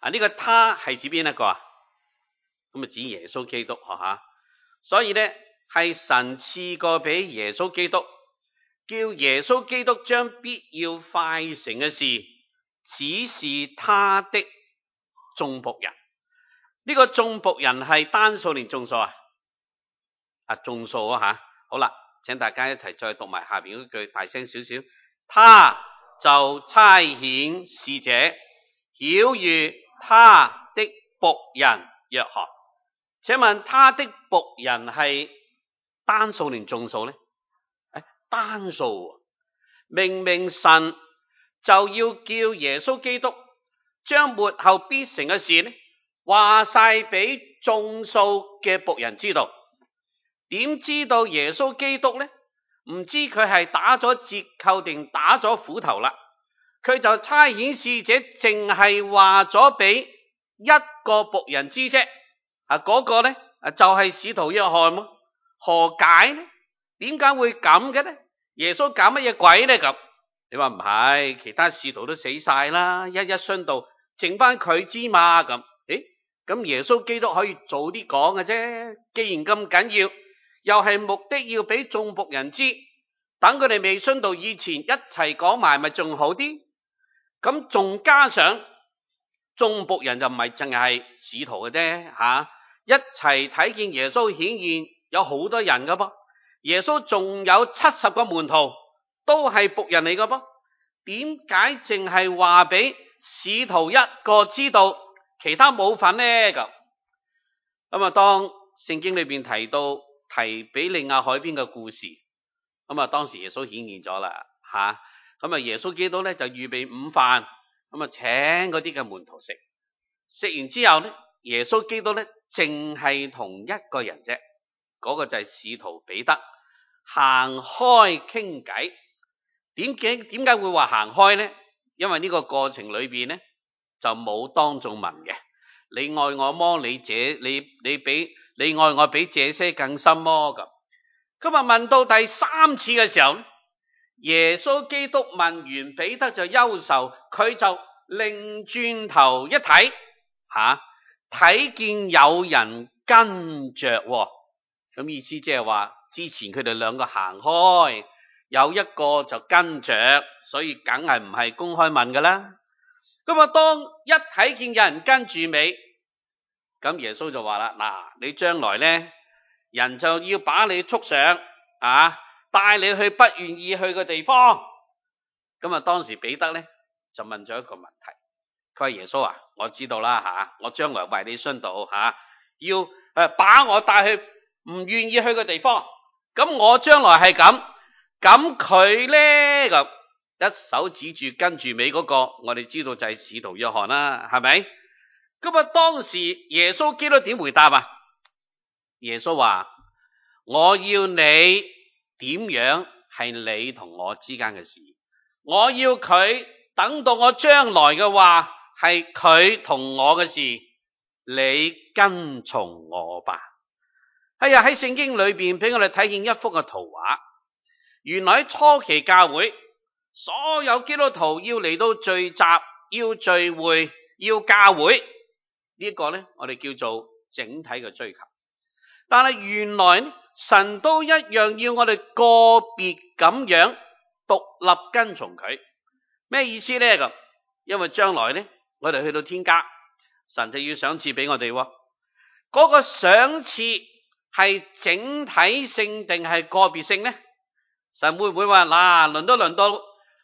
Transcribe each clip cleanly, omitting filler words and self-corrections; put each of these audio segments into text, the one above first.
呢個他係指邊一個啊？咁指耶穌基督吓。所以咧係神賜過俾耶穌基督，叫耶穌基督將必要快成嘅事指示他的眾僕人。呢個眾僕人係單數定眾數啊？眾數啊吓。好啦，請大家一齊再讀埋下邊嗰句，大聲少少。他就差遣使者曉諭他的僕人約翰。請問他的僕人係單數定眾數呢？單數。明明神就要叫耶穌基督將末後必成嘅事呢，話晒俾眾數嘅僕人知道。點知道耶穌基督呢？唔知佢係打咗折扣定打咗斧頭啦。佢就差遣使者淨係話咗俾一個僕人知啫。嗰個呢就係使徒約翰喎。何解呢？點解會咁嘅呢？耶穌搞乜嘢鬼呢？咁你話唔係，其他使徒都死晒啦，一殉道，剩翻佢知嘛？咁咁耶穌基督可以早啲講嘅啫。既然咁緊要，又係目的要俾眾僕人知，等佢哋未殉道以前一齊講埋，咪仲好啲。咁仲加上眾僕人就唔係淨係使徒嘅啫一齊睇見耶穌顯現，有好多人噶噃。耶穌仲有70個門徒都係僕人嚟噶噃。點解淨係話俾使徒一個知道，其他冇份呢？咁當聖經裏邊提到提比利亞海邊嘅故事，當時耶穌顯現咗啦耶穌基督咧就預備午飯，請嗰啲嘅門徒食。食完之後咧，耶穌基督咧淨係同一個人啫，嗰個就係使徒彼得行開傾偈。點解會話行開呢？因為呢個過程裏邊咧就冇當眾問嘅。你愛我麼？你愛我比這些更深麼？咁今日問到第3次嘅時候，耶穌基督問完彼得就憂愁，佢就擰轉頭一睇睇見有人跟着咁意思即係話之前佢哋兩個行開，有一個就跟着，所以梗係唔係公開問噶啦。當一睇見有人跟住尾，咁耶穌就話啦，你將來呢，人就要把你束上帶你去不願意去嘅地方。當時彼得呢就問咗一個問題，佢話耶穌我知道啦我將來為你殉道要把我帶去唔願意去嘅地方，咁我將來係咁佢呢咁一手指住跟住尾嗰個，我哋知道就係使徒約翰啦，係咪？當時耶穌基督點回答啊？耶穌話：我要你點樣係你同我之間嘅事，我要佢等到我將來嘅話係佢同我嘅事，你跟從我吧。喺聖經裏邊俾我哋睇見一幅嘅圖畫。原來喺初期教會，所有基督徒要嚟到聚集，要聚會，要教會，呢個呢我哋叫做整體嘅追求。但係原來神都一樣要我哋個別咁樣獨立跟從佢。咩意思呢？因為將來呢我哋去到天家，神就要賞賜俾我哋嗰個賞賜係整體性定係個別性呢？神會唔會話輪到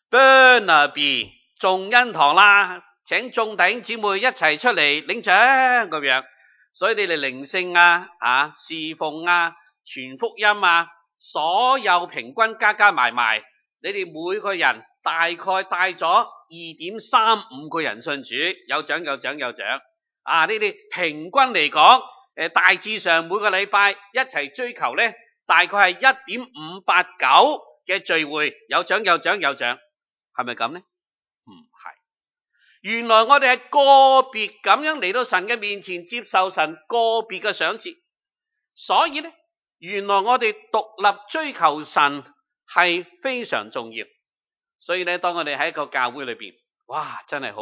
Burnaby 眾恩堂啦，請眾弟兄姊妹一齊出嚟領獎咁樣，所以你哋靈性侍奉傳福音所有平均加埋，你哋每個人大概帶咗 2.35 個人信主，有獎。呢啲平均嚟講，大致上每個禮拜一齊追求呢，大概係 1.589 嘅聚會，有獎，係咪咁呢？唔係，原來我哋係個別咁樣嚟到神嘅面前接受神個別嘅賞賜，所以呢，原來我哋獨立追求神係非常重要。所以呢，當我哋喺一個教會裏邊，哇，真係好啦，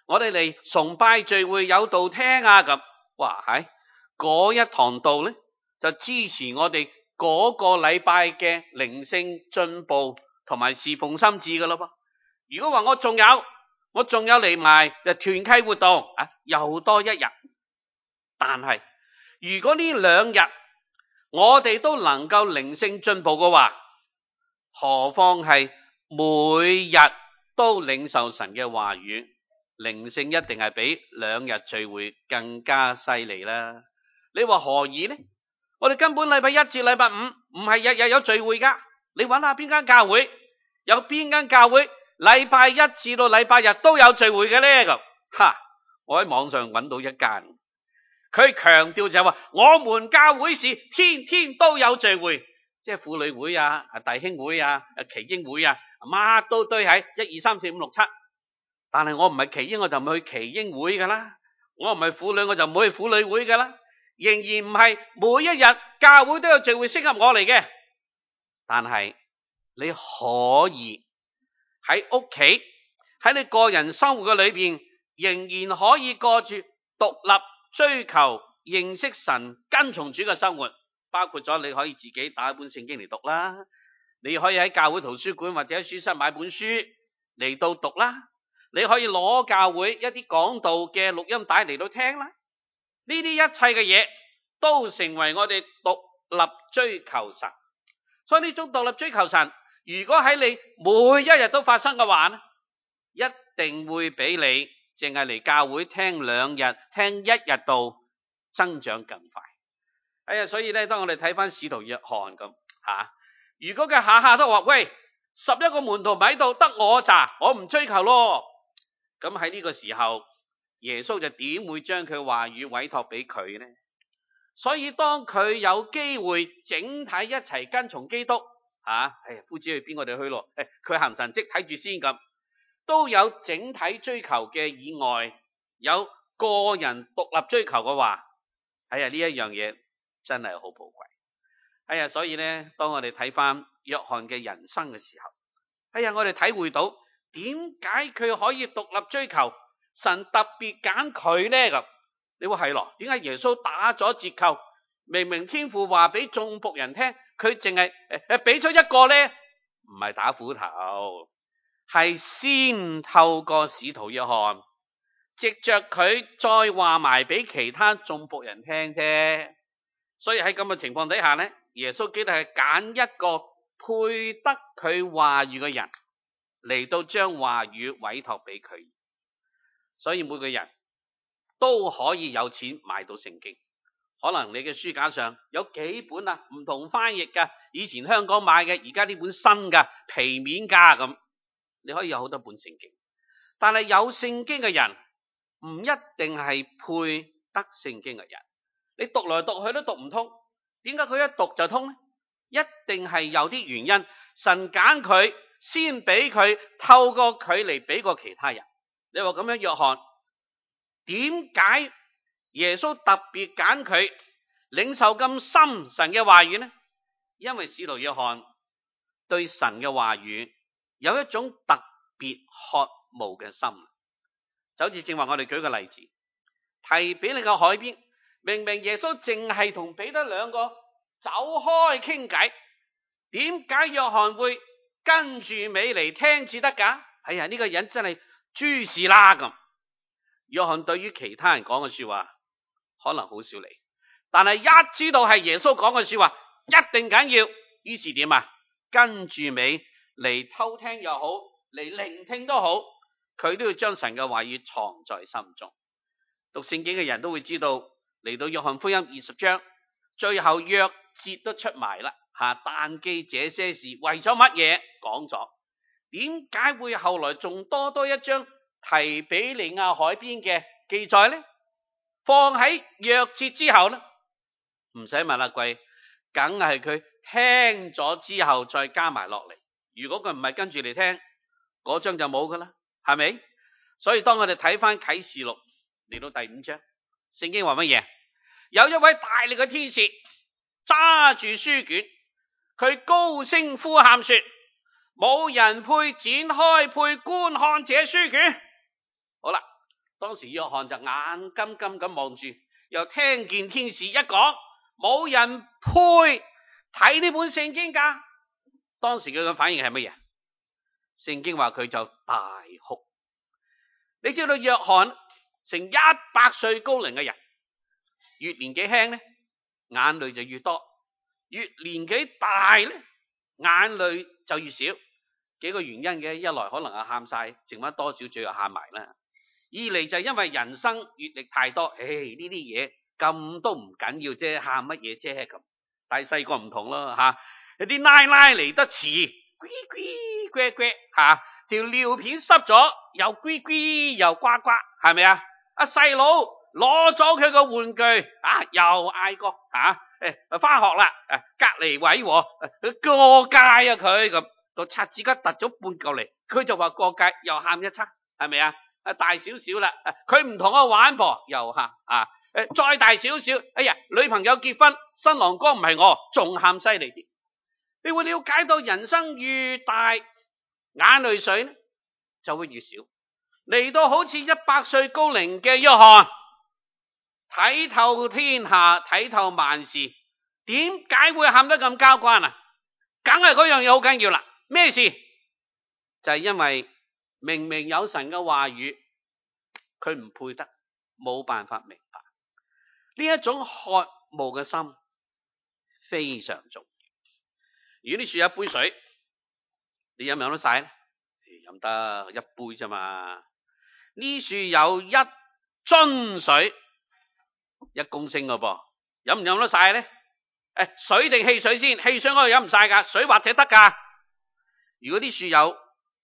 我哋嚟崇拜聚會有道聽啊咁。哇，係嗰一堂道咧，就支持我哋嗰個禮拜嘅靈性進步同埋侍奉心志噶咯噃。如果話我仲有嚟埋就團契活動啊，又多一日。但係如果呢2日我哋都能夠靈性進步嘅話，何況係每日都領受神嘅話語，靈性一定係比2日聚會更加犀利啦。你話何以呢？我哋根本禮拜1至禮拜5唔係日日有聚會噶。你揾下邊間教會，有邊間教會禮拜1至到禮拜日都有聚會嘅呢？咁我喺網上揾到一間，佢強調就係話我們教會是天天都有聚會，即係婦女會啊、弟兄會啊、耆英會啊，乜都堆喺1、2、3、4、5、6、7。但係我唔係耆英，我就唔去耆英會噶啦；我唔係婦女，我就唔會去婦女會噶啦。仍然唔係每一日教會都有聚會適合我嚟嘅。但係你可以喺屋企，喺你個人生活嘅裏邊，仍然可以過住獨立追求認識神跟從主嘅生活。包括咗你可以自己打一本聖經嚟讀啦，你可以喺教會圖書館或者喺書室買本書嚟到讀啦，你可以攞教會一啲講道嘅錄音帶嚟到聽啦。呢啲一切嘅嘢都成為我哋獨立追求神。所以呢種獨立追求神，如果喺你每一日都發生嘅話呢，一定會比你淨係嚟教會聽2日、聽1日道增長更快。所以咧，當我哋睇翻使徒約翰咁如果佢下下都話喂，11個門徒唔喺度，得我咋，我唔追求咯。咁喺呢個時候，耶穌就點會將佢話語委託俾佢呢？所以當佢有機會整體一齊跟從基督夫子去邊我哋去咯，佢行神蹟睇住先咁，都有整體追求嘅以外，有個人獨立追求嘅話，呢一樣嘢真係好寶貴。所以呢，當我哋睇翻約翰嘅人生嘅時候，我哋體會到點解佢可以獨立追求，神特別揀佢呢？咁你話係咯？點解耶穌打咗折扣？明明天父話俾眾僕人聽，佢淨係俾咗一個呢？唔係打斧頭，係先透過使徒約翰，藉着佢再話埋俾其他眾僕人聽啫。所以喺咁嘅情況底下呢，耶穌基督係揀一個配得佢話語嘅人嚟到將話語委託俾佢。所以每個人都可以有錢買到聖經。可能你嘅書架上有幾本唔同翻譯嘅，以前香港買嘅，而家呢本新嘅皮面價咁，你可以有好多本聖經。但係有聖經嘅人唔一定係配得聖經嘅人。你讀來讀去都讀唔通，點解佢一讀就通呢？一定係有啲原因，神揀佢先俾佢，透過佢嚟俾過其他人。你話咁樣，約翰點解耶穌特別揀佢領受咁深神嘅話語呢？因為使徒約翰對神嘅話語有一種特別渴慕嘅心。就好似正話我哋舉個例子，提比利嘅海邊，明明耶穌淨係同彼得2個走開傾偈，點解約翰會跟住尾嚟聽至得噶？呢個人真係諸事啦咁。約翰對於其他人講嘅說話可能好少理，但係一知道係耶穌講嘅說話一定緊要，於是點跟住尾嚟偷聽又好，嚟聆聽都好，佢都要將神嘅話語藏在心中。讀聖經嘅人都會知道，嚟到約翰福音20章，最後約節都出埋啦。但記這些事為咗乜嘢講咗？點解會後來仲多一章提比利亞海邊嘅記載呢？放喺約節之後呢？唔使問貴，梗係佢聽咗之後再加埋落嚟。如果佢唔係跟住嚟聽，嗰章就冇噶啦，係咪？所以當我哋睇翻啟示錄嚟到第5章，聖經話乜嘢？有一位大力嘅天使揸住書卷，佢高聲呼喊說：冇人配展開配觀看這書卷。好啦， 當時約翰就眼金金咁望住，又聽見天使一講，冇人配睇呢本聖經㗎。當時佢嘅反應係乜嘢？聖經話佢就大哭。你知道約翰成100歲高齡嘅人，越年紀輕呢，眼淚就越多；越年紀大呢，眼淚就越少。幾個原因嘅，一來可能係喊晒，剩翻多少最後喊埋啦；二嚟就因為人生閱歷太多，呢啲嘢咁都唔緊要啫，喊乜嘢啫咁。但係細個唔同咯吓，有啲奶奶嚟得遲，呱呱呱呱吓，條尿片濕咗，又呱呱又呱呱，係咪啊？阿細佬攞咗佢個玩具又嗌過翻學啦，隔離位過界啊佢咁。個擦紙巾突咗半嚿嚟，佢就話過界，又喊一餐，係咪啊？大少少啦，佢唔同我玩噃，又喊再大少少，哎呀，女朋友結婚，新郎哥唔係我，仲喊犀利啲。你會了解到人生越大，眼淚水呢就會越少。嚟到好似100歲高齡嘅約翰，睇透天下，睇透萬事，點解會喊得咁交關啊？梗係嗰樣嘢好緊要啦。咩事？就係因為明明有神嘅話語，佢唔配得，冇辦法明白。呢一種渴慕嘅心非常重要。如果呢樹有一杯水，你飲唔飲得晒呢？飲得一杯啫嘛。呢樹有1樽水，1公升嘅噃，飲唔飲得晒呢？水定汽水先？汽水我又飲唔晒噶，水或者得噶。如果啲樹有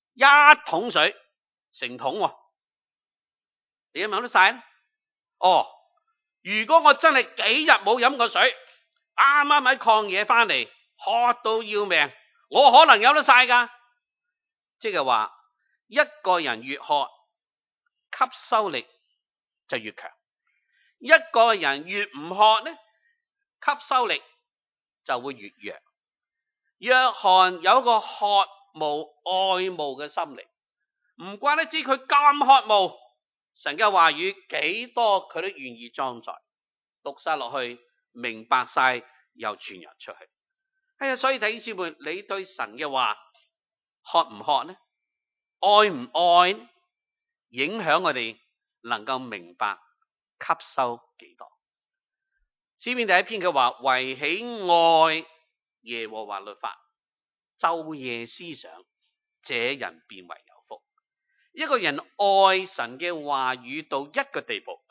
1桶水，成桶你飲唔飲得晒呢？如果我真係幾日冇飲過水，啱啱喺曠野翻嚟，渴到要命，我可能飲得晒噶。即係話，一個人越渴，吸收力就越強；一個人越唔渴呢，吸收力就會越弱。約翰有一個渴慕愛慕嘅心靈，唔怪得知佢咁渴慕神嘅話語，幾多佢都願意裝載，讀晒落去，明白晒，又傳揚出去。所以弟兄姊妹，你對神嘅話渴唔渴呢？愛唔愛呢？影響我哋能夠明白吸收幾多。詩篇第1篇嘅話，惟喜愛耶和華律法，晝夜思想，這人便為有福。一個人愛神嘅話語到一個地步，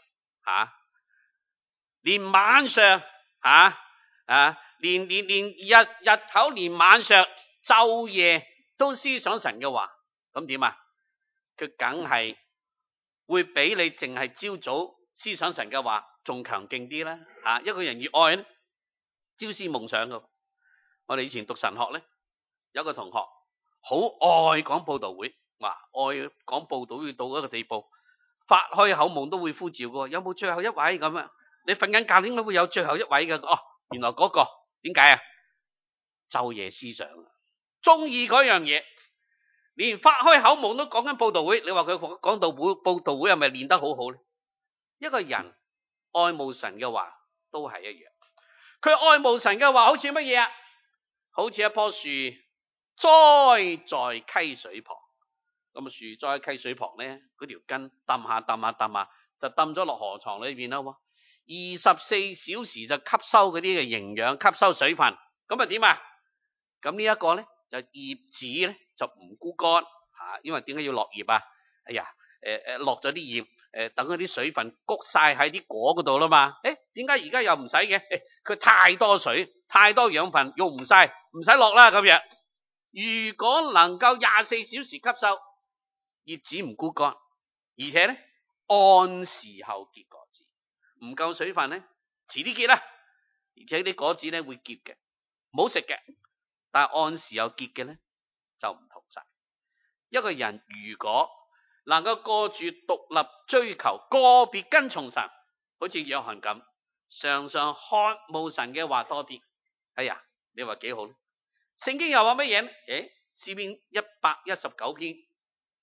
連晚上連日頭，連晚上晝夜都思想神嘅話，咁點啊？佢梗係會比你淨係朝早思想神嘅話仲強勁啲啦。一個人越愛呢，朝思夢想噶。我哋以前讀神學呢，有個同學好愛講佈道會，愛講佈道會到一個地步，發開口夢都會呼召噶。有冇最後一位咁啊？你瞓緊覺點解會有最後一位嘅？原來嗰個點解啊？晝夜思想，中意嗰樣嘢，連發開口夢都講緊佈道會。你話佢講道會佈道會係咪練得好好呢？一個人愛慕神嘅話都係一樣，佢愛慕神嘅話好似乜嘢啊？好似一棵樹栽在溪水旁。咁樹栽喺溪水旁咧，嗰條根揼下就揼咗落河床裏邊啦。24小時就吸收嗰啲嘅營養，吸收水分。咁啊點啊？咁呢一個咧就葉子咧就唔枯乾因為點解要落葉啊？落咗啲葉，等嗰啲水分谷晒喺啲果嗰度啦嘛。點解而家又唔使嘅？佢太多水，太多養分用唔晒，唔使落啦咁樣。如果能夠24小時吸收，葉子唔枯乾，而且咧按時候結果子。唔夠水分咧，遲啲結啦，而且啲果子咧會結嘅，唔好食嘅。但係按時候結嘅咧就唔同晒。一個人如果能夠過住獨立追求、個別跟從神，好似約翰咁，常常渴慕神嘅話多啲。你話幾好咧？聖經又話乜嘢咧？詩篇119篇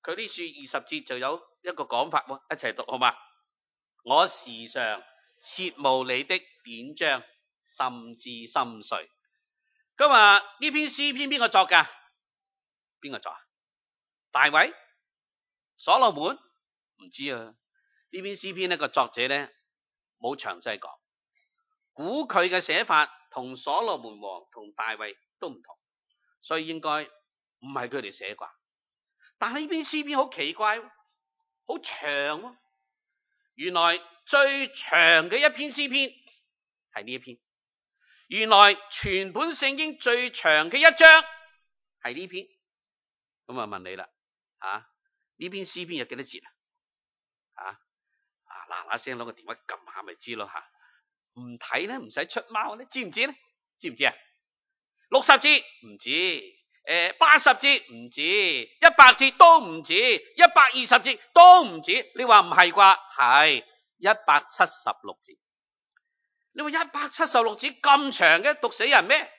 佢呢處20節就有一個講法喎，一齊讀好嘛？我時常切慕你的典章，甚至心碎。咁啊，呢篇詩篇邊個作噶？邊個作啊？大衛、所羅門？唔知啊。呢篇詩篇呢個作者呢冇詳細講，估佢嘅寫法同所羅門王同大衛都唔同，所以應該唔係佢哋寫啩。但係呢篇詩篇好奇怪，好長喎。原來最長嘅一篇詩篇係呢一篇，原來全本聖經最長嘅一章係呢篇。咁啊問你啦，呢篇詩篇有幾多節啊？嗱聲攞個電話撳下咪知咯吓，唔睇咧唔使出貓咧，知唔知咧？知唔知啊？60節唔止，80節唔止，100節都唔止，120節都唔止。你話唔係啩？係176節。你話176節咁長嘅，讀死人咩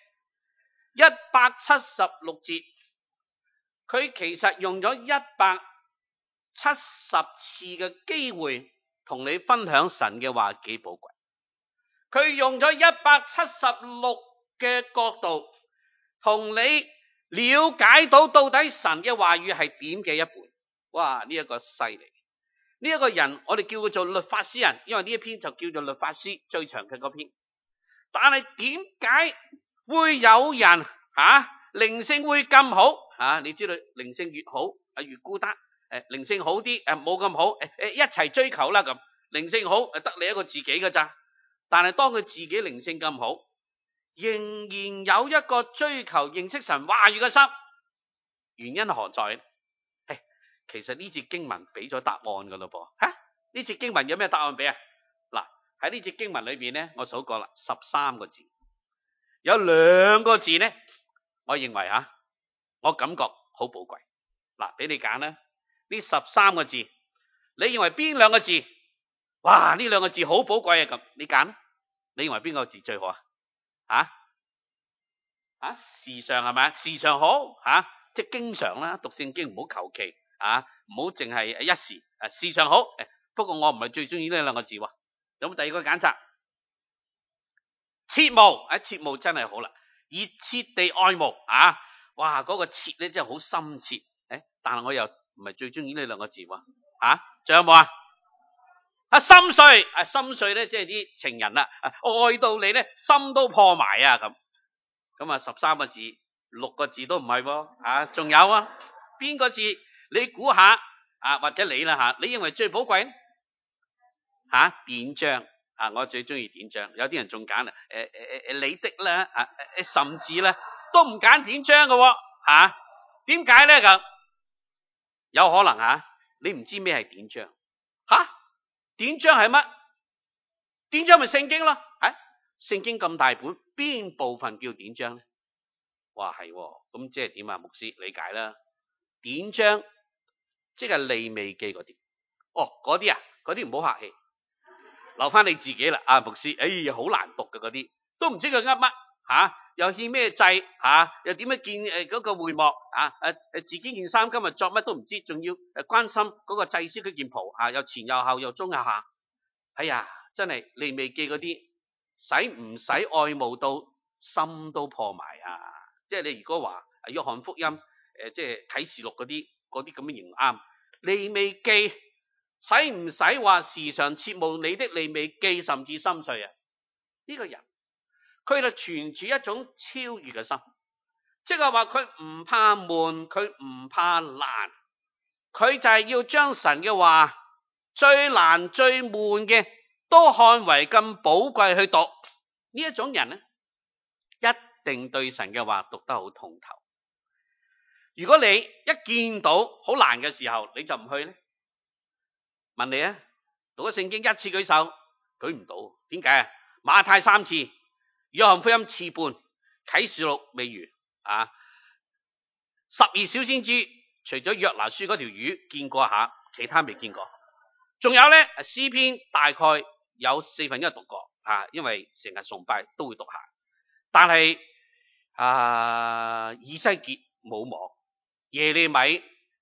？176節，佢其實用咗170次嘅機會同你分享神嘅話幾寶貴。佢用咗176嘅角度同你了解到底神嘅話語係點嘅一半。哇！呢一個犀利，呢一個人我哋叫佢做律法師人，因為呢一篇就叫做律法師最長嘅嗰篇。但係點解會有人靈性會咁好？你知道靈性越好越孤單，靈性好啲冇咁好，一齊追求啦咁。靈性好得你一個自己㗎咋。但係當佢自己靈性咁好，仍然有一個追求認識神話語嘅心，原因何在？其實呢節經文俾咗答案噶咯噃。呢節經文有咩答案俾啊？嗱，喺呢節經文裏邊咧，我數過啦，13個字，有2個字咧，我認為我感覺好寶貴。嗱，俾你揀啦，呢13個字，你認為邊2個字？哇！呢2個字好寶貴啊！咁你揀，你認為邊個字最好啊？時常係咪？時常好即係經常啦。讀聖經唔好求其唔好淨係一時。時常好。不過我唔係最中意呢2個字喎。有冇第二個揀擇？切慕。切慕真係好啦，熱切地愛慕哇！嗰個切咧真係好深切。但係我又唔係最中意呢2個字喎。仲有冇啊？心碎。心碎咧，即係啲情人啦，愛到你咧心都破埋咁。咁13個字，6個字都唔係喎。仲有邊個字？你估下或者你啦你認為最寶貴呢？典章。我最中意典章。有啲人仲揀你的啦，甚至咧都唔揀典章嘅喎。點解咧咁？有可能你唔知咩係典章。典章係乜？典章咪聖經咯。聖經咁大本，邊部分叫典章咧？哇，係咁即係點啊？牧師理解啦。典章即係利未記嗰啲。嗰啲嗰啲唔好客氣，留翻你自己啦。牧師，好難讀嘅嗰啲，都唔知佢噏乜又獻咩祭又點樣見嗰個會幕自己件衫今日作乜都唔知，仲要關心嗰個祭司嗰件袍又前又後又中又下。真係利未記嗰啲，使唔使愛慕到心都破埋即係你如果話約翰福音即係啟示錄嗰啲咁樣形容啱。利未記使唔使話時常切慕你的利未記，甚至心碎呢個人佢就存住一種超越嘅心，即係話佢唔怕悶，佢唔怕難，佢就係要將神嘅話最難最悶嘅都看為咁寶貴去讀。呢一種人一定對神嘅話讀得好通透。如果你一見到好難嘅時候你就唔去呢？問你讀咗聖經1次舉手，舉唔到。點解馬太3次，約翰福音次半，啟示錄未完12小先知除咗約拿書嗰條魚見過下，其他未見過。仲有呢，詩篇大概有1/4讀過因為成日崇拜都會讀下。但係以西結冇望，耶利米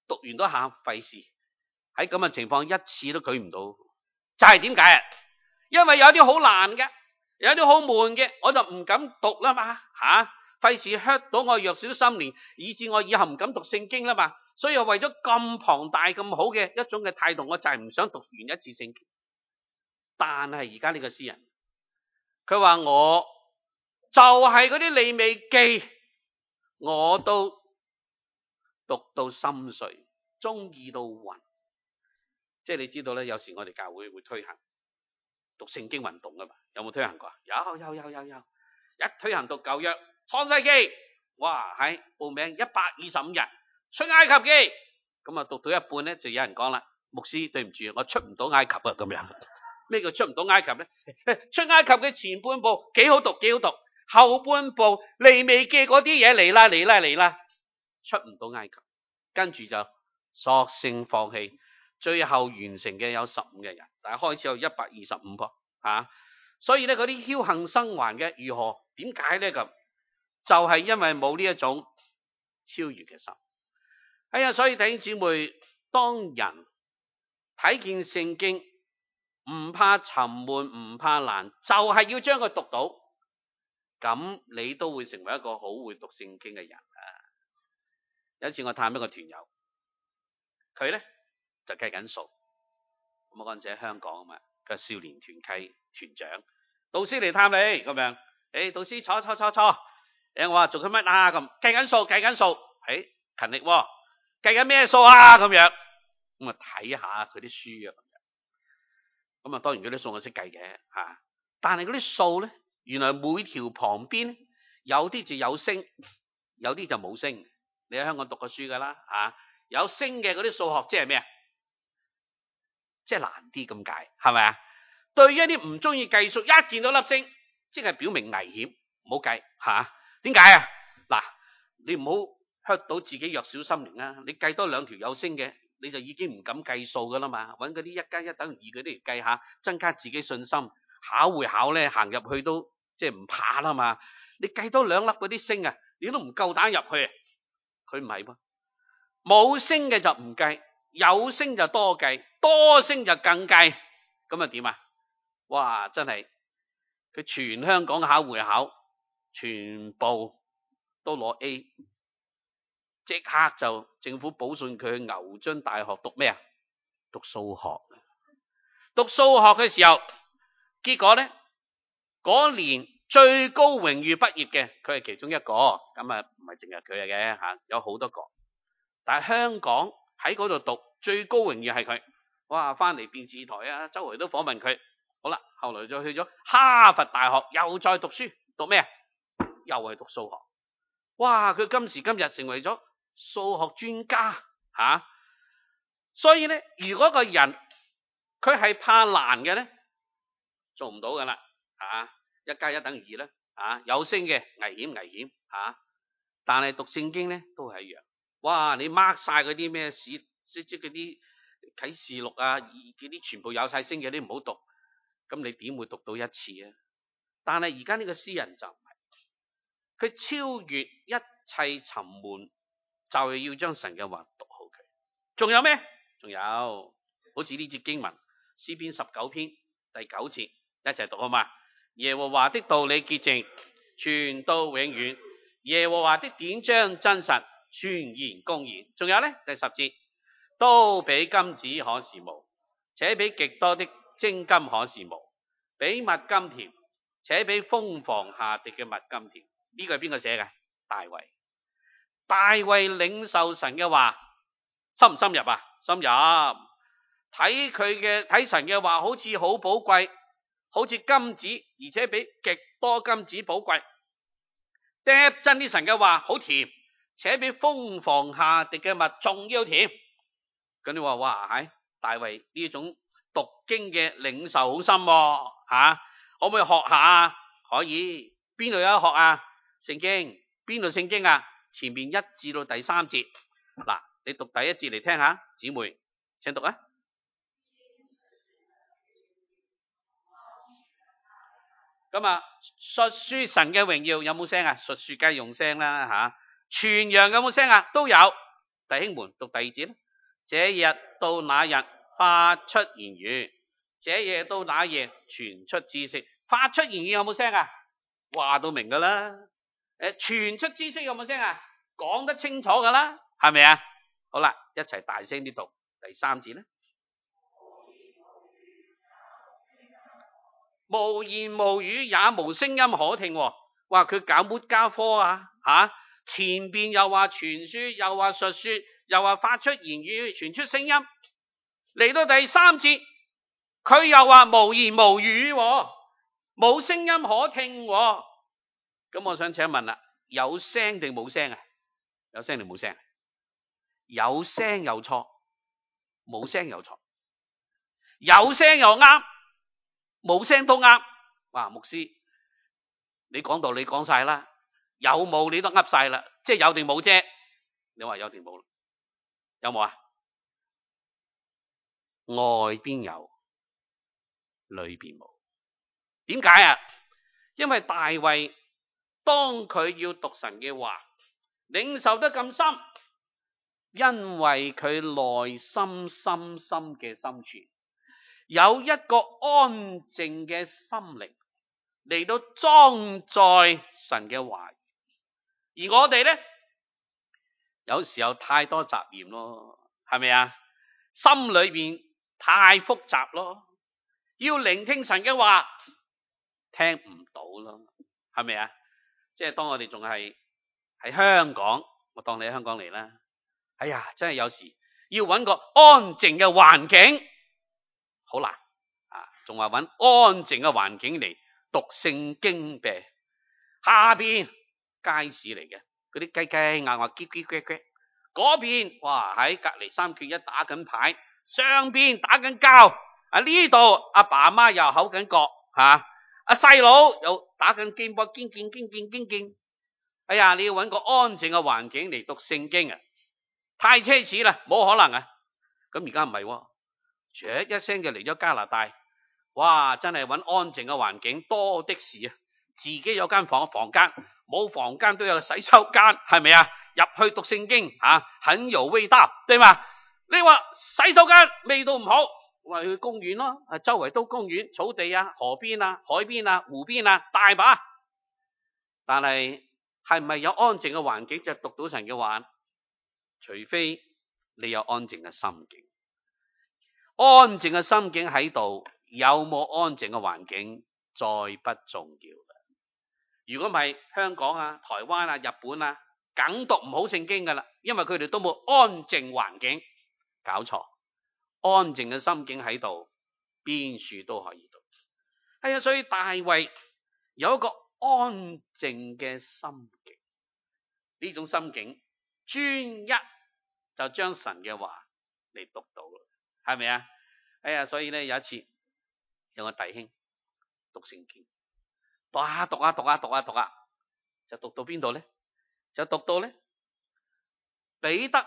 讀完都喊費事。喺咁嘅情況，一次都舉唔到，就係點解啊？因為有啲好難嘅，有啲好悶嘅，我就唔敢讀啦嘛，費事 hurt 到我弱小心靈，以致我以後唔敢讀聖經啦嘛。所以為咗咁龐大咁好嘅一種嘅態度，我就係唔想讀完一次聖經。但係而家呢個詩人，佢話我就係嗰啲利未記，我都讀到心碎，中意到暈。即係你知道咧，有時我哋教會會推行讀聖經運動噶嘛？有冇推行過？有。一推行讀舊約創世記，哇，喺報名125日，出埃及記，咁啊讀到一半咧，就有人講啦，牧師對唔住，我出唔到埃及啊，咁樣。咩叫出唔到埃及咧？出埃及嘅前半部幾好讀，後半部利未記嗰啲嘢嚟啦，出唔到埃及，跟住就索性放棄。最後完成嘅有15嘅人，但係開始有125噃，所以咧嗰啲僥倖生還嘅如何？點解咧咁？就係因為冇呢一種超越嘅心。所以弟兄姊妹，當人睇見聖經唔怕沉悶，唔怕難，就係要將佢讀到，咁你都會成為一個好會讀聖經嘅人啊！有一次我探一個團友，佢咧就計緊數，咁我嗰陣時喺香港啊嘛，佢係少年團契團長，導師嚟探你咁樣，導師坐，我話做緊乜啊？咁計緊數，勤力喎，計緊咩數啊？咁樣，咁啊睇下佢啲書啊，咁啊當然佢啲數我識計嘅，但係嗰啲數咧，原來每條旁邊有啲就有星，有啲就冇星。你喺香港讀過書噶啦，有星嘅嗰啲數學即係咩啊？即係難啲咁解，係咪啊？對於一啲唔中意計數，一見到粒星，即係表明危險，唔好計吓。點解啊？嗱，你唔好 hurt 到自己弱小心靈啊！你計多2條有星嘅，你就已經唔敢計數噶啦嘛。搵嗰啲1加1等於2嗰啲嚟計下，增加自己信心。考會考咧，行入去都即係唔怕啦嘛。你計多2粒嗰啲星啊，你都唔夠膽入去。佢唔係噃，冇星嘅就唔計，有星就多計，多星就更計。咁啊點啊？哇！真係佢全香港考會考，全部都攞 A， 即刻就政府保送佢去牛津大學讀咩啊？讀數學。讀數學嘅時候，結果咧嗰年最高榮譽畢業嘅，佢係其中一個。咁啊唔係淨係佢嘅，有好多個。但係香港喺嗰度讀最高榮譽係佢。哇！翻嚟電視台啊，周圍都訪問佢。好啦，後來就去咗哈佛大學，又再讀書，讀咩啊？又係讀數學。哇！佢今時今日成為咗數學專家，所以咧，如果個人佢係怕難嘅咧，做唔到噶啦，1加1等於2啦，有星嘅危險，但係讀聖經咧都係一樣。哇！你 mark 晒嗰啲咩史即嗰啲啟示錄啊，嗰啲全部有晒星嘅，你唔好讀，咁你點會讀到一次啊？但係而家呢個詩人就唔係，佢超越一切沉悶，就係要將神嘅話讀好佢。仲有咩？仲有好似呢節經文詩篇19篇第9節，一齊讀好嘛？耶和華的道理潔淨，傳到永遠；耶和華的典章真實，全然公義。仲有咧，第10節，都比金子可羨慕，且比極多的精金可羨慕，比蜜甘甜，且比蜂房下滴嘅蜜甘甜。呢個係邊個寫嘅？大衛。大衛領受神嘅話深唔深入啊？深入。睇神嘅話好似好寶貴，好似金子，而且比極多金子寶貴。嗒真啲神嘅話好甜，且比蜂房下滴嘅蜜仲要甜。咁你話哇，大衛呢種讀經嘅領受好深喎，可唔可以學下啊？可以。邊度有得學啊？聖經。邊度聖經啊？前面1至到第3節。嗱，你讀第1節嚟聽下，姊妹請讀啊。咁啊，述說神嘅榮耀有冇聲啊？述說梗係用聲啦，傳揚有冇聲啊？都有。 弟兄們，讀第二節啦。這日到那日，發出言語；這夜到那夜，傳出知識。發出言語有冇聲啊？話到明噶啦。傳出知識有冇聲啊？講得清楚噶啦，係咪啊？好啦，一齊大聲啲讀第三節啦。無言無語，也無聲音可聽。哇，佢搞乜家科啊？前邊又話傳說，又話述說，又話發出言語，傳出聲音。嚟到第三節，佢又話無言無語，冇聲音可聽。咁我想請問啦，有聲定冇聲啊？有聲定冇聲？有聲又錯，冇聲又錯，有聲又啱，冇聲都啱。哇，牧師，你講道理講晒啦，有冇你都噏晒啦，即係有定冇啫？你話有定冇？有冇啊？外邊有，裏邊冇。點解啊？因為大衛當佢要讀神嘅話，領受得咁深，因為佢內心深深嘅深處有一個安靜嘅心靈嚟到裝載神嘅話語。而我哋呢，有時候太多雜念咯，係咪啊？心裏邊太複雜咯，要聆聽神嘅話聽唔到咯，係咪啊？即係當我哋仲係喺香港，我當你喺香港嚟啦。哎呀，真係有時要揾個安靜嘅環境好難啊！仲話揾安靜嘅環境嚟讀聖經嘅，下邊街市嚟嘅，嗰啲雞雞鴨鴨嘰嘰呱呱，嗰邊哇喺隔籬三缺一打緊牌，上邊打緊交，呢度阿爸阿媽又口緊角吓，阿細佬又打緊機波，堅勁。哎呀，你要揾個安靜嘅環境嚟讀聖經啊，太奢侈啦，冇可能啊！咁而家唔係，啜一聲就嚟咗加拿大，哇！真係揾安靜嘅環境多的是啊！自己有間房間，冇房間都有洗手間，係咪啊？入去讀聖經很有味道，對嘛？你話洗手間味道唔好，話去公園咯，周圍都公園，草地啊、河邊啊、海邊啊、湖邊啊，大把。但係咪有安靜嘅環境就讀到神嘅話？除非你有安靜嘅心境，安靜嘅心境喺度，有冇安靜嘅環境再不重要啦。如果唔係香港啊、台灣啊、日本啊，梗讀唔好聖經噶啦，因為佢哋都冇安靜環境。搞錯，安靜嘅心境喺度，邊處都可以讀。係啊，所以大衛有一個安靜嘅心境，呢種心境專一就將神嘅話嚟讀到啦，係咪啊？哎呀，所以咧有一次有個弟兄讀聖經，讀下，就讀到邊度咧？就讀到咧彼得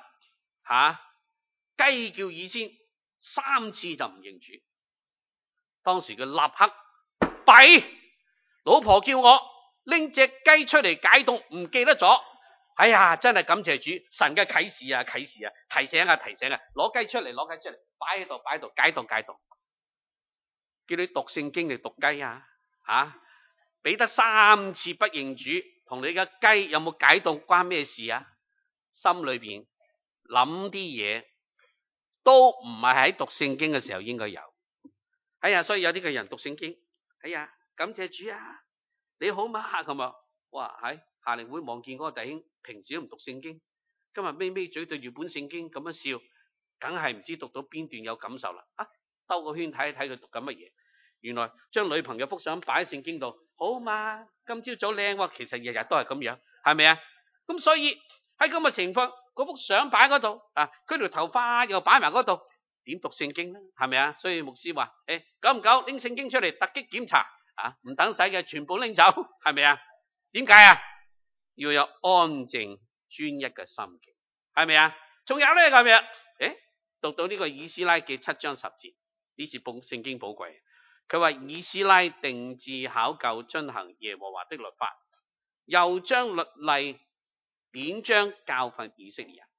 雞叫以先3次就唔認主。當時佢立刻弊，老婆叫我拎隻雞出嚟解凍，唔記得咗。哎呀，真係感謝主，神嘅啟示啊，提醒啊，攞雞出嚟，擺喺度，解凍。叫你讀聖經你讀雞啊？彼得3次不認主，同你嘅雞有冇解凍關咩事啊？心裏邊諗啲嘢都唔係喺讀聖經嘅時候應該有。哎呀，所以有啲嘅人讀聖經，哎呀，感謝主啊，你好嘛咁啊？哇，喺夏令會望見嗰個弟兄平時都唔讀聖經，今日咪嘴對住本聖經咁樣笑，梗係唔知讀到邊段有感受啦。兜個圈睇一睇佢讀緊乜嘢，原來將女朋友幅相擺喺聖經度，好嘛？今朝早靚喎，其實日日都係咁樣，係咪啊？咁所以喺咁嘅情況，嗰幅相擺嗰度佢條頭髮又擺埋嗰度，點讀聖經咧？係咪啊？所以牧師話：久唔久拎聖經出嚟突擊檢查唔等使嘅全部拎走，係咪啊？點解啊？要有安靜專一嘅心境，係咪啊？仲有咧，今日讀到呢個以斯拉記7章10節，呢次聖經寶貴。佢話以斯拉定志考究遵行耶和華的律法，又將律例典章教訓以色列人。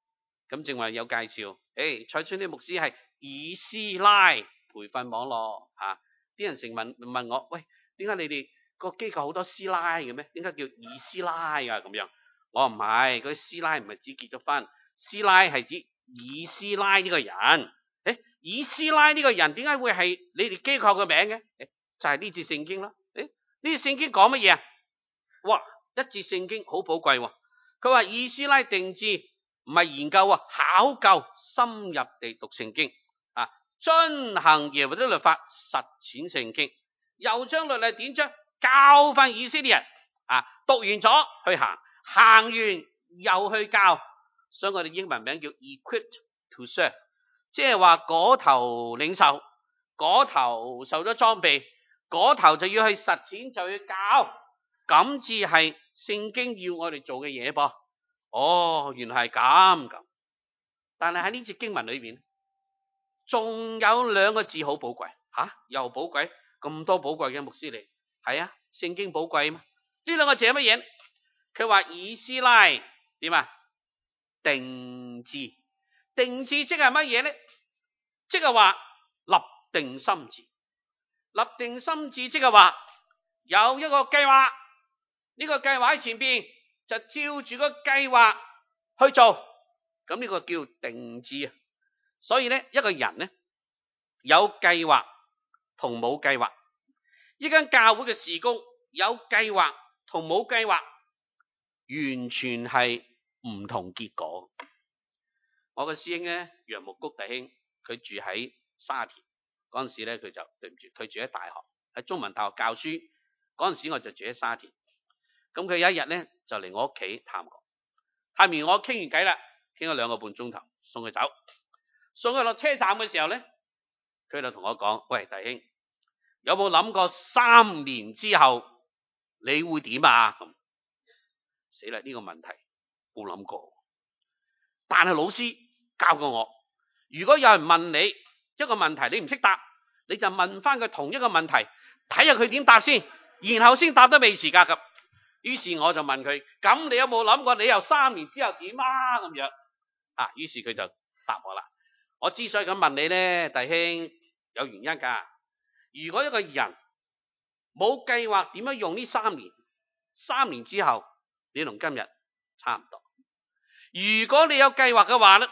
咁正話有介紹，蔡春啲牧師係以斯拉培訓網絡嚇，啲人成問我，喂，點解你哋個機構好多師奶嘅咩？點解叫以斯拉㗎咁樣？我唔係，嗰啲師奶唔係指結咗婚，師奶係指以斯拉呢個人。以斯拉呢個人點解會係你哋機構嘅名嘅？就係呢節聖經啦。呢節聖經講乜嘢啊？哇，一節聖經好寶貴喎。佢話以斯拉定志唔係研究啊，考究深入地讀聖經啊，遵行耶和華的律法，實踐聖經，又將律例典章教訓以色列人啊，讀完咗去行，行完又去教，所以我哋英文名叫 equipped to serve， 即係話嗰頭領受，嗰頭受咗裝備，嗰頭就要去實踐，就要教，咁至係聖經要我哋做嘅嘢噃。哦，原來係咁。但係喺呢節經文裏邊，仲有兩個字好寶貴吓，又寶貴，咁多寶貴嘅牧師嚟，係啊，聖經寶貴嘛。呢兩個字係乜嘢？佢話以斯拉點啊？定志，定志即係乜嘢咧？即係話立定心志，立定心志即係話有一個計劃，呢個計劃喺前邊就照住個計劃去做，咁呢個叫定志啊。所以咧，一個人咧有計劃同冇計劃，依間教會嘅事工有計劃同冇計劃，完全係唔同結果。我個師兄咧，楊木谷弟兄，佢住喺沙田嗰陣時咧，佢就對唔住，佢住喺大學，喺中文大學教書嗰陣時，我就住喺沙田。咁佢有一日咧就嚟我屋企探我，探完我傾完偈啦，傾咗2個半鐘頭，送佢走，送佢落車站嘅時候咧，佢就同我講：喂，弟兄，有冇諗過3年之後你會點啊？咁死啦！呢個問題冇諗過，但係老師教過我，如果有人問你一個問題，你唔識答，你就問翻佢同一個問題，睇下佢點答先，然後先答得未時間咁。於是我就問佢：咁你有冇諗過你又3年之後點啊？咁樣啊，於是佢就答我啦。我之所以咁問你咧，弟兄，有原因噶。如果一個人冇計劃點樣用呢3年，3年之後你同今日差唔多。如果你有計劃嘅話咧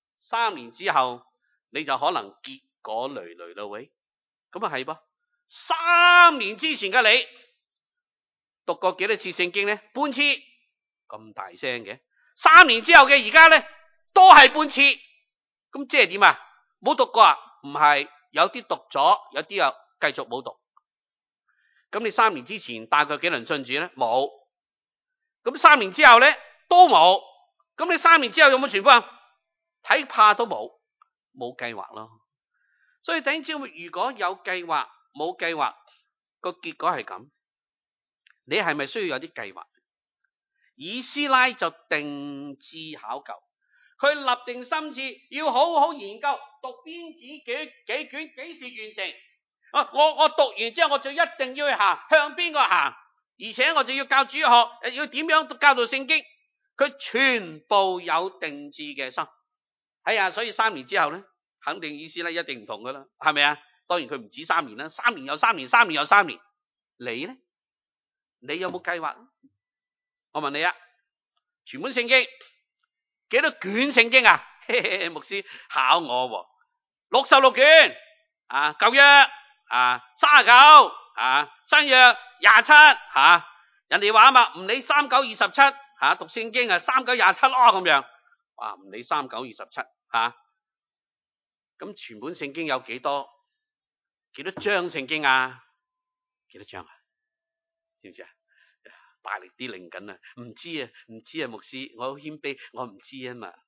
，3年之後你就可能結果累累咯。喂，咁啊係噃。3年之前嘅你讀過幾多次聖經咧？半次。咁大聲嘅。3年之後嘅而家咧，都係半次。咁即係點啊？冇讀過啊？唔係，有啲讀咗，有啲又繼續冇讀。咁你3年之前大概幾輪信主咧？冇。咁3年之後咧都冇。咁你3年之後有冇傳福音？睇怕都冇，冇計劃咯。所以弟兄姊妹，如果有計劃冇計劃，個結果係咁，你係咪需要有啲計劃？以斯拉就定志考究，佢立定心志，要好好研究，讀邊幾卷，幾時完成？我讀完之後，我就一定要去行，向邊個行？而且我就要教主學，要點樣教導聖經？佢全部有定志嘅心。係啊，所以3年之後咧，肯定以斯拉一定唔同噶啦，係咪啊？當然佢唔止3年啦，3年又3年，3年又3年。你咧？你有冇計劃？我問你啊，全本聖經幾多卷聖經啊？牧師考我喎，66卷啊，舊約啊39啊，新約27吓，人哋話啊嘛，唔理39、27吓，讀聖經啊39、27咯咁樣，哇唔理39、27吓，咁全本聖經有幾多章聖經啊？幾多章啊？知唔知啊？大力啲擰緊啊！唔知啊，牧師，我好謙卑，我唔知啊嘛。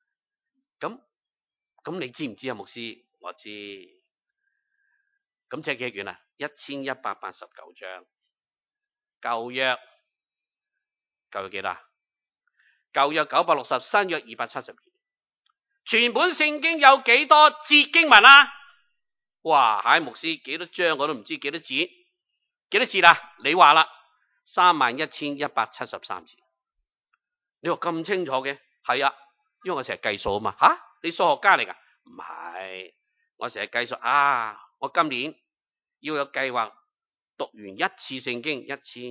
咁你知唔知啊，牧師？我知。咁即係幾多卷啊？1189章。舊約幾多啊？舊約960，新約272。全本聖經有幾多節經文啊？哇，係牧師幾多章我都唔知，幾多節？幾多節啊？你話啦。31,173字，你話咁清楚嘅？係啊， 因為我成日計數啊嘛。吓，你數學家嚟㗎？唔係，我成日計數啊。我今年要有計劃讀完一次聖經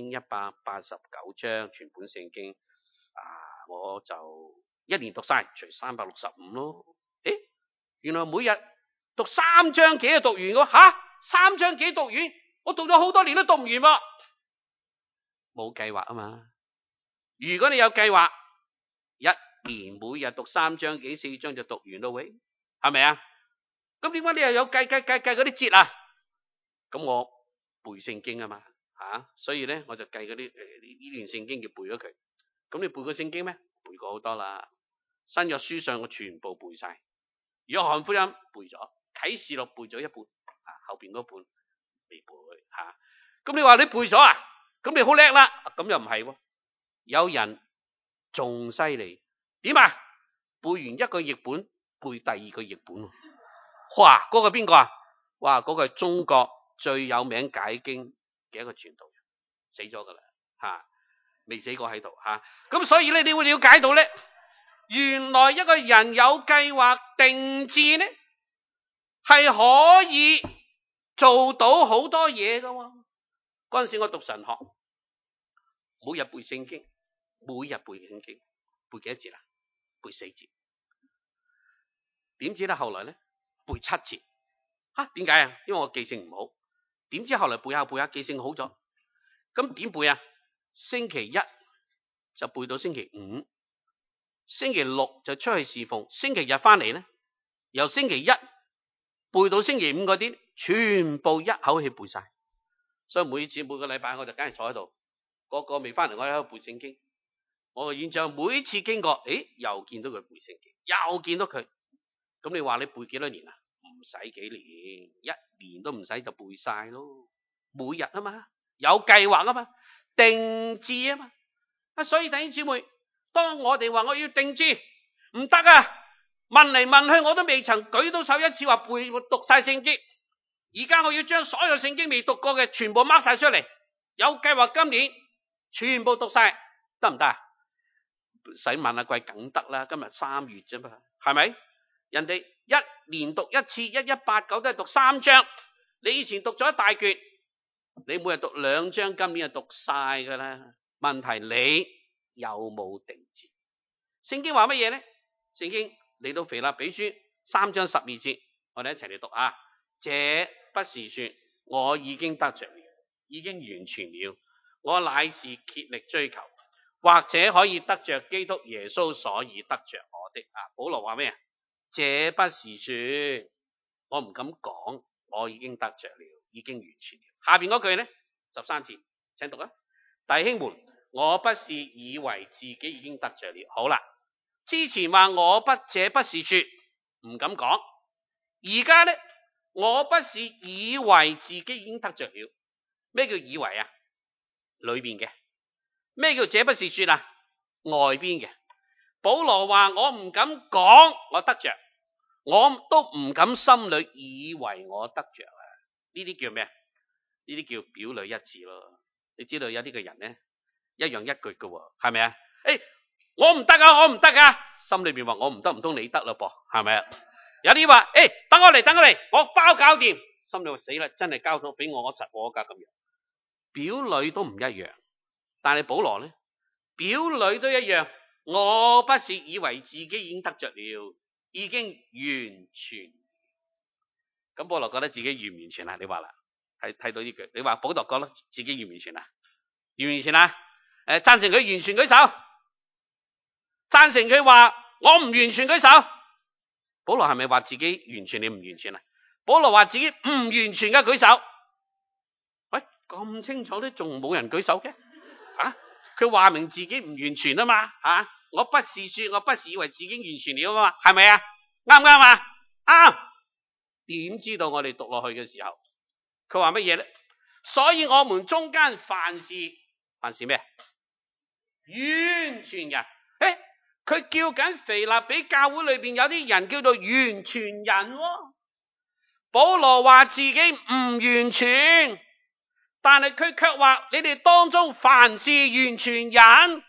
1189章全本聖經啊，我就一年讀晒，除365咯。誒，原來每日讀3章幾就讀完㗎。吓，3章幾讀完？我讀咗好多年都讀唔完喎。冇計劃啊嘛。如果你有計劃，一年每日讀3章幾4章就讀完咯，喂，係咪啊？咁點解你又有計嗰啲節啊？咁我背聖經啊嘛，所以咧我就計嗰啲呢段聖經要背咗佢。咁你背過聖經咩？背過好多啦。新約書上我全部背晒。約翰福音背咗，啟示錄背咗一半，後邊嗰半未背吓。咁你話你背咗啊？咁你好叻啦。咁又唔係喎，有人仲犀利。點啊？背完一個譯本，背第二個譯本。哇！嗰個邊個啊？哇！嗰個係中國最有名解經嘅一個傳道人，死咗噶啦，未死過喺度吓。咁所以咧，你會了解到咧，原來一個人有計劃定志咧，係可以做到好多嘢噶。嗰陣時我讀神學，每日背聖經，每日背聖經，背幾多節啊？背4節。點知咧後來咧背7節。點解啊？因為我記性唔好。點知後來背下背下記性好咗。咁點背啊？星期一就背到星期五，星期六就出去侍奉，星期日翻嚟咧，由星期一背到星期五嗰啲，全部一口氣背晒。所以每次每個禮拜我就梗係坐喺度，個未翻嚟我喺度背聖經。我個院長每次經過，又見到佢背聖經，又見到佢。咁你話你背幾多年啊？唔使幾年，一年都唔使就背晒咯。每日啊嘛，有計劃啊嘛，定志啊嘛。所以弟兄姊妹，當我哋話我要定志，唔得啊！問嚟問去我都未曾舉到手一次話背讀晒聖經。而家我要將所有聖經未讀過嘅全部 mark 晒出嚟，有計劃今年全部讀晒，得唔得啊？使問阿貴梗得啦，今日3月啫嘛，係咪？人哋一年讀一次，1189都係讀3章，你以前讀咗一大卷，你每日讀2章，今年就讀晒噶啦。問題你有冇定志？聖經話乜嘢咧？聖經嚟到腓立比書3章12節，我哋一齊嚟讀啊！這不是說我已經得着了，已經完全了，我乃是竭力追求，或者可以得着基督耶穌，所以得着我的。保羅話咩啊？這不是說，我唔敢講，我已經得着了，已經完全了。下邊嗰句呢，13節，請讀啊！弟兄們，我不是以為自己已經得着了。好啦，之前話這不是說，唔敢講。而家呢，我不是以為自己已經得着了。咩叫以為啊？裏邊嘅。咩叫這不是說啊？外邊嘅。保羅話我唔敢講我得着，我都唔敢心裏以為我得着啊！呢啲叫咩啊？呢啲叫表裏一致咯。你知道有啲嘅人咧，一樣一句嘅喎，係咪啊？我唔得啊，我唔得啊，心裏邊話我唔得，唔通你得咯噃，係咪啊？有啲話等我嚟，我包搞掂，心裏話死啦，真係交到俾我實我噶咁樣。表裏都唔一樣，但係保羅咧，表裏都一樣。我不是以為自己已經得着了，已經完全。咁保羅覺得自己完唔完全啊？你話啦，睇到呢句，你話保羅覺得自己完唔完全啊？完唔完全啊？贊成佢完全舉手，贊成佢話我唔完全舉手。保羅係咪話自己完全你唔完全啊？保羅話自己唔完全嘅舉手。喂，咁清楚都仲冇人舉手嘅？佢話明自己唔完全啊嘛，我不是說，我不是以為自己完全了啊嘛，係咪啊？啱唔啱啊？啱。點知道我哋讀落去嘅時候，佢話乜嘢咧？所以我們中間凡事咩？完全人。佢叫緊腓立比教會裏邊有啲人叫做完全人喎。保羅話自己唔完全。但係佢卻話你哋當中凡事完全人，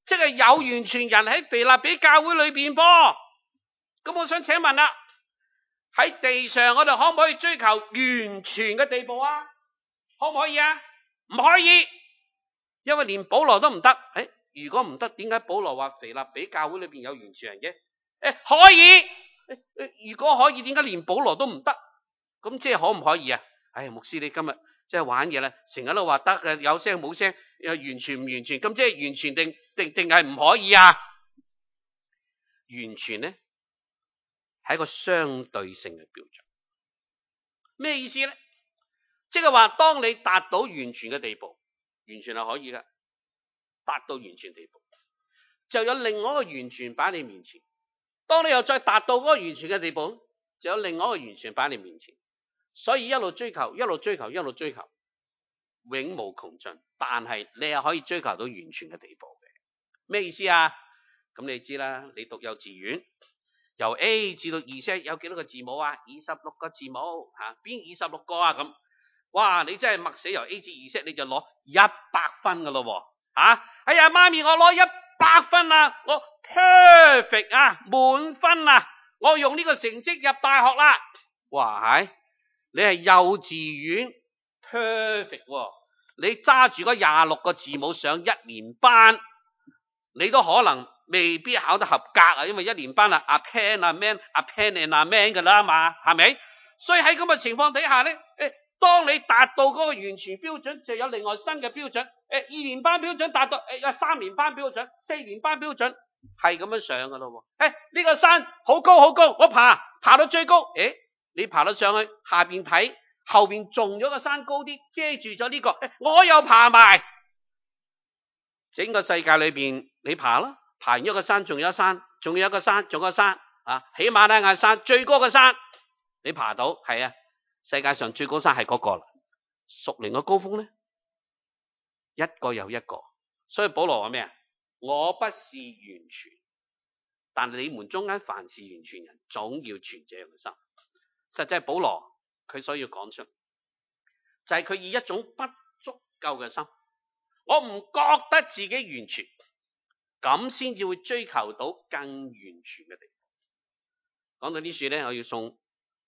即係有完全人喺腓立比教會裏邊噃。咁我想請問啦，喺地上我哋可唔可以追求完全嘅地步啊？可唔可以啊？唔可以，因為連保羅都唔得。如果唔得，點解保羅話腓立比教會裏邊有完全人嘅？可以，如果可以，點解連保羅都唔得？咁即係可唔可以啊？牧師你今日即係玩嘢啦，成日都話得嘅，有聲冇聲，又完全唔完全，咁即係完全定係唔可以啊？完全呢係一個相對性嘅標準。咩意思呢？即係話當你達到完全嘅地步，完全係可以噶，達到完全地步，就有另外一個完全擺喺你面前。當你又再達到嗰個完全嘅地步，就有另外一個完全擺喺你面前。所以一路追求，一路追求，一路追求，永無窮盡。但係你又可以追求到完全嘅地步嘅。咩意思啊？咁你知啦，你讀幼稚園，由 A 至到 Z 有幾多個字母啊？26個字母吓，邊26個啊？咁，哇！你真係默死由 A 至 Z，你就攞100分噶咯喎！哎呀，媽咪，我攞100分啊！我 perfect 啊，滿分啊！我用呢個成績入大學啦！哇，你係幼稚園 perfect 喎，你揸住嗰26個字母上1年班，你都可能未必考得合格啊，因為1年班啊 pen 啊 man 啊 pen and 啊 man 噶啦嘛，係咪？所以喺咁嘅情況底下咧，當你達到嗰個完全標準，就有另外新嘅標準。2年班標準達到，3年班標準，4年班標準，係咁樣上噶咯喎。呢個山好高好高，我爬到最高，你爬到上去，下邊睇後邊仲咗個山高啲，遮住咗呢個，我又爬埋。整個世界裏邊，你爬啦，爬完一個山，仲有一山，仲有一個山，仲有一個山啊！喜馬拉雅山最高嘅山，你爬到，係啊，世界上最高山係嗰個啦。屬靈嘅高峰咧，一個又一個。所以保羅話咩啊？我不是完全，但你們中間凡是完全人，總要存這樣嘅心。實際保羅佢所要講出，就係佢以一種不足夠嘅心，我唔覺得自己完全，咁先至會追求到更完全嘅地步。講到呢處咧，我要送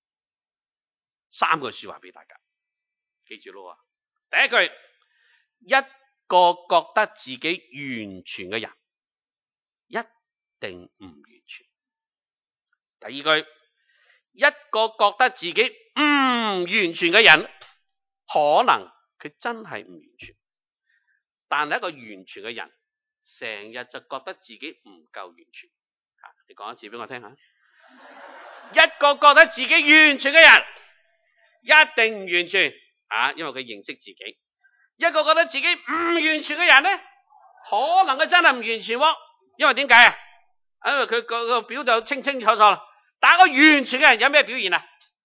3句說話俾大家，記住咯。第一句，一個覺得自己完全嘅人，一定唔完全。第二句，一個覺得自己唔完全嘅人，可能佢真係唔完全，但係一個完全嘅人，成日就覺得自己唔夠完全。你講一次俾我聽下。一個覺得自己完全嘅人，一定唔完全，因為佢認識自己。一個覺得自己唔完全嘅人咧，可能佢真係唔完全喎。因為點解啊？因為佢個表就清清楚楚啦。但係個完全嘅人有咩表現啊？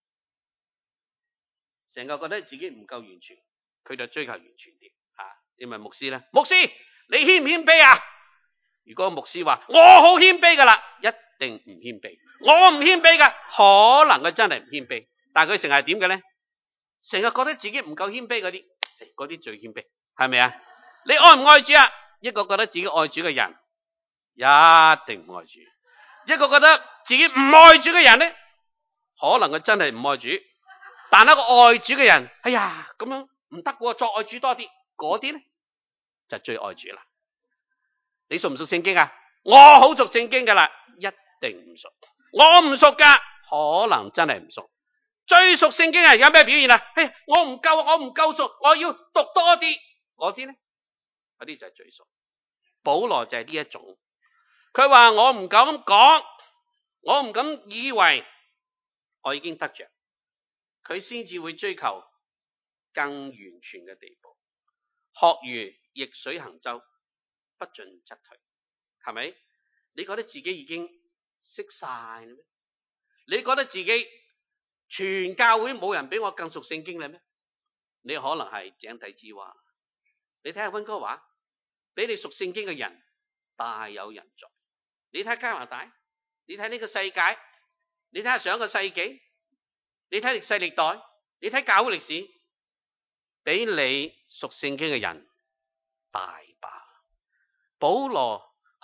成個覺得自己唔夠完全，佢就追求完全啲。因為牧師咧，牧師你謙唔謙卑啊？如果牧師話我好謙卑噶啦，一定唔謙卑。我唔謙卑噶，可能佢真係唔謙卑。但係佢成日點嘅咧？成日覺得自己唔夠謙卑嗰啲，嗰啲最謙卑，係咪啊？你愛唔愛主啊？一個覺得自己愛主嘅人，一定唔愛主。一個覺得自己唔愛主嘅人咧，可能佢真係唔愛主。但係一個愛主嘅人，哎呀咁樣唔得喎，再愛主多啲，嗰啲咧就最愛主啦。你熟唔熟聖經啊？我好熟聖經噶啦，一定唔熟。我唔熟噶，可能真係唔熟。最熟聖經係有咩表現啊？我唔夠，我唔夠熟，我要讀多啲。嗰啲咧，嗰啲就係最熟。保羅就係呢一種，佢話我唔敢講，我唔敢以為我已經得着，佢先至會追求更完全嘅地步。學如逆水行舟，不進則退，係咪？你覺得自己已經識晒啦咩？你覺得自己全教會冇人比我更熟聖經啦咩？你可能係井底之蛙。你睇下溫哥華，比你熟聖經嘅人大有人在。你睇加拿大，你睇呢個世界，你睇下上一個世紀，你睇歷世歷代，你睇教會歷史，比你熟聖經嘅人大把。保羅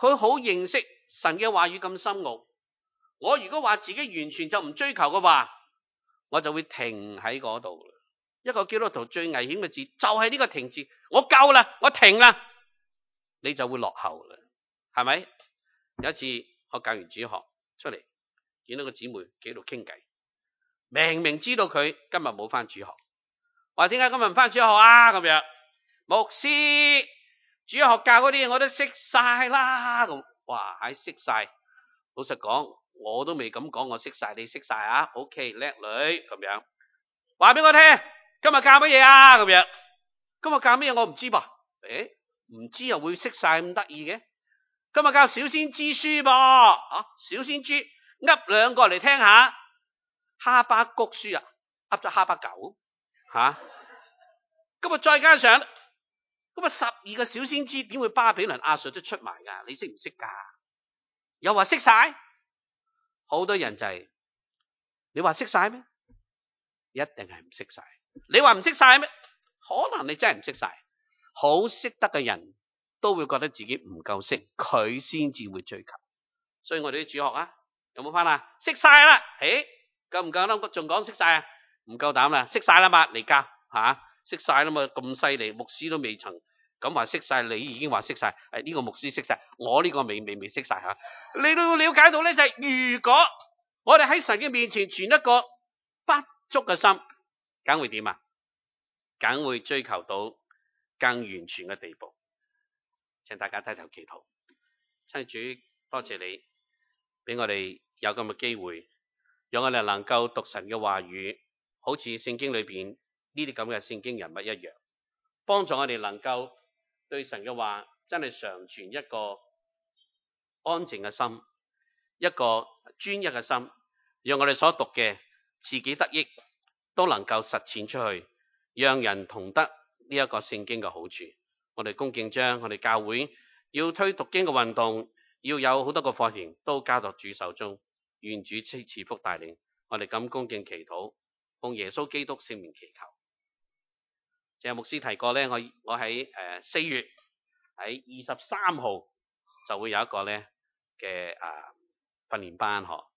佢好認識神嘅話語咁深奧。我如果話自己完全就唔追求嘅話，我就會停喺嗰度。一個基督徒最危險嘅字就係呢個停字，我夠啦，我停啦，你就會落後啦，係咪？有一次我教完主學出嚟，見到個姊妹喺度傾偈，明明知道佢今日冇返主學，話點解今日唔返主學啊？咁樣，牧師主學教嗰啲嘢我都識晒啦，咁哇係識晒。老實講，我都未咁講，我識晒，你識晒啊 ？OK， 叻女咁樣，話俾我聽，今日教乜嘢啊？咁樣，今日教乜嘢我唔知噃，唔知又會識晒咁得意嘅？今日教小先知書噃，小先知噏兩個嚟聽下，哈巴谷書啊，噏咗哈巴狗吓，今日再加上咁啊12個小先知，點會巴比倫亞述都出埋噶？你識唔識噶？又話識晒，好多人就係、你話識晒咩？一定係唔識晒。你話唔識晒咩？可能你真係唔識晒。好識得嘅人都會覺得自己唔夠識，佢先至會追求。所以我哋啲主學啊，有冇翻啊？識晒啦，夠唔夠膽仲講識晒啊？唔夠膽啦，識晒啦嘛，嚟教吓，識晒啦嘛，咁犀利，牧師都未曾咁話識晒，你已經話識晒，呢個牧師識晒，我呢個未識晒吓。你都要了解到咧，就係如果我哋喺神嘅面前存一個不足嘅心，梗會點啊？梗會追求到更完全嘅地步。請大家低頭祈禱。親主，多謝你俾我哋有咁嘅機會，讓我哋能夠讀神嘅話語，好似聖經裏邊呢啲咁嘅聖經人物一樣，幫助我哋能夠對神嘅話真係常存一個安靜嘅心，一個專一嘅心，讓我哋所讀嘅自己得益，都能夠實踐出去，讓人同得呢一個聖經嘅好處。我哋恭敬將我哋教會要推讀經嘅運動，要有好多個課程都交到主手中，願主賜福帶領。我哋咁恭敬祈禱，奉耶穌基督聖名祈求。謝牧師提過咧，我喺4月喺23號就會有一個咧嘅訓練班嗬。